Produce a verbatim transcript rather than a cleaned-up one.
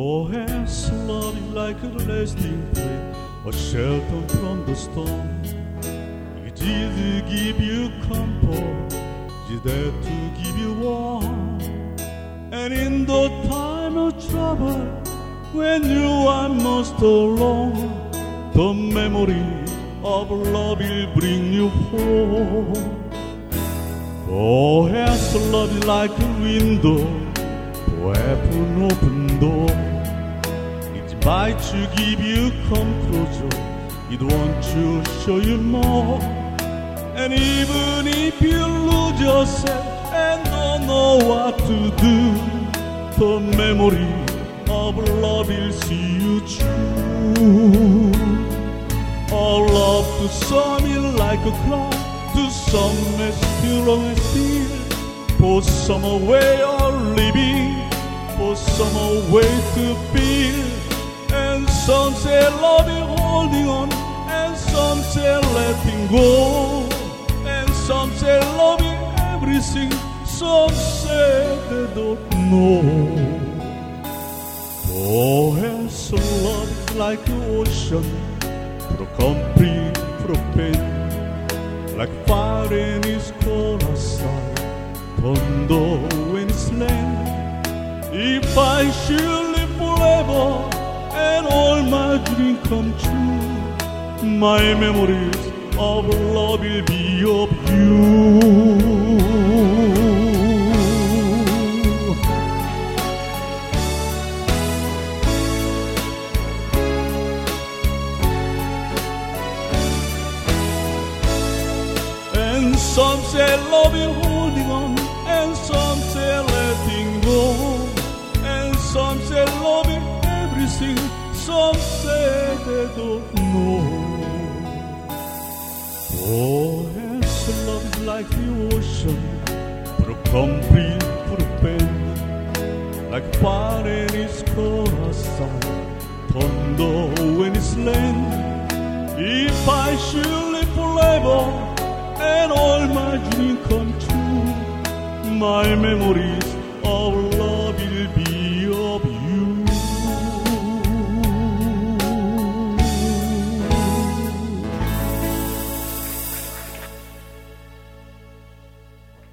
Oh, has love is like a lasting flame, a shelter from the storm. It is to give you comfort, it is there to give you warmth. And in the time of trouble, when you are most alone, the memory of love will bring you home. Oh, has love is like a window, open, open door. It might to give you comfort, it wants to show you more. And even if you lose yourself and don't know what to do, the memory of love will see you through. Our love to some is like a cloud, to some is still and still. For some a way of living, for some a way to feel. And some say love is holding on, and some say letting go. And some say love is everything, some say they don't know. Oh, yes, love is like an ocean, for a complete, for a pain. Like fire in its cold outside, thunder when it's land. If I should live forever and all my dreams come true, my memories of love will be of you. And some say love is holding on, and some say letting go. And some say love is everything, some say they don't know. Oh, yes, love is like the ocean, for a complete, for a pain. Like fire in its cold outside, thunder when it's land. If I should live forever and all my dreams come true, my memories